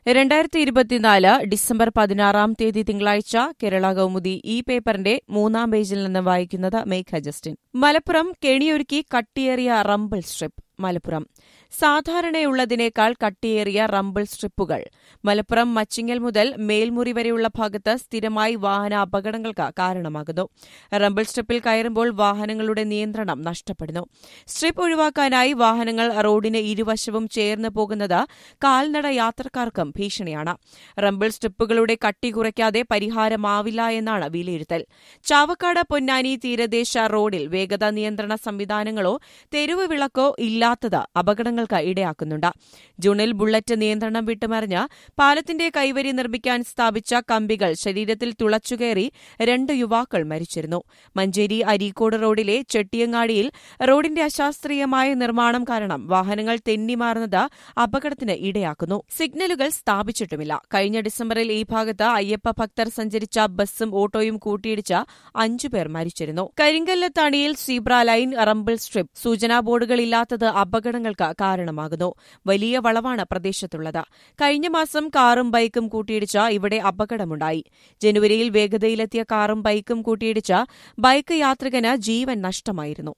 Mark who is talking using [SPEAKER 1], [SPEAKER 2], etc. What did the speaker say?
[SPEAKER 1] 2024 December 16 തിങ്കളാഴ്ച കേരള കൗമുദി ഈ പേപ്പറിന്റെ 3-ാം പേജിൽ നിന്ന് വായിക്കുന്നത് മേഘ ജസ്റ്റിൻ. മലപ്പുറം കെണിയൊരുക്കി കട്ടിയേറിയ റംബിൾ സ്ട്രിപ്പ്. മലപ്പുറം സാധാരണയുള്ളതിനേക്കാൾ കട്ടിയേറിയ റംബിൾ സ്ട്രിപ്പുകൾ. മലപ്പുറം മച്ചിങ്ങൽ മുതൽ മേൽമുറി വരെയുള്ള ഭാഗത്ത് സ്ഥിരമായി വാഹന അപകടങ്ങൾക്ക് കാരണമാകുന്നു. റംബിൾ സ്ട്രിപ്പിൽ കയറുമ്പോൾ വാഹനങ്ങളുടെ നിയന്ത്രണം നഷ്ടപ്പെടുന്നു. സ്ട്രിപ്പ് ഒഴിവാക്കാനായി വാഹനങ്ങൾ റോഡിന് ഇരുവശവും ചേർന്ന് പോകുന്നത് കാൽനട യാത്രക്കാർക്കും ഭീഷണിയാണ്. റംബിൾ സ്ട്രിപ്പുകളുടെ കട്ടി കുറയ്ക്കാതെ പരിഹാരമാവില്ല എന്നാണ് വിലയിരുത്തൽ. ചാവക്കാട് പൊന്നാനി തീരദേശ റോഡിൽ വേഗതാ നിയന്ത്രണ സംവിധാനങ്ങളോ തെരുവ് വിളക്കോ ഇല്ലാത്തത് അപകടങ്ങൾക്ക് ഇടയാക്കുന്നുണ്ട്. ജൂണിൽ ബുള്ളറ്റ് നിയന്ത്രണം വിട്ടുമറിഞ്ഞ് പാലത്തിന്റെ കൈവരി നിർമ്മിക്കാൻ സ്ഥാപിച്ച കമ്പികൾ ശരീരത്തിൽ തുളച്ചുകയറി 2 യുവാക്കൾ മരിച്ചിരുന്നു. മഞ്ചേരി അരീക്കോട് റോഡിലെ ചെട്ടിയങ്ങാടിയിൽ റോഡിന്റെ അശാസ്ത്രീയമായ നിർമ്മാണം കാരണം വാഹനങ്ങൾ തെന്നിമാറുന്നത് അപകടത്തിന് ഇടയാക്കുന്നു. സിഗ്നലുകൾ സ്ഥാപിച്ചിട്ടുമില്ല. കഴിഞ്ഞ ഡിസംബറിൽ ഈ ഭാഗത്ത് അയ്യപ്പ ഭക്തർ സഞ്ചരിച്ച ബസ്സും ഓട്ടോയും കൂട്ടിയിടിച്ച് 5 പേർ മരിച്ചിരുന്നു. കരിങ്കല്ലത്താണിയിൽ സീബ്ര ലൈൻ റംബിൾ സ്ട്രിപ്പ് സൂചനാ ബോർഡുകളില്ലാത്തത് അപകടങ്ങൾക്ക് കാരണമാകുന്നു. വലിയ വളവാണ് പ്രദേശത്തുള്ളത്. കഴിഞ്ഞ മാസം കാറും ബൈക്കും കൂട്ടിയിടിച്ച ഇവിടെ അപകടമുണ്ടായി. ജനുവരിയിൽ വേഗതയിലെത്തിയ കാറും ബൈക്കും കൂട്ടിയിടിച്ച ബൈക്ക് യാത്രികന് ജീവൻ നഷ്ടമായിരുന്നു.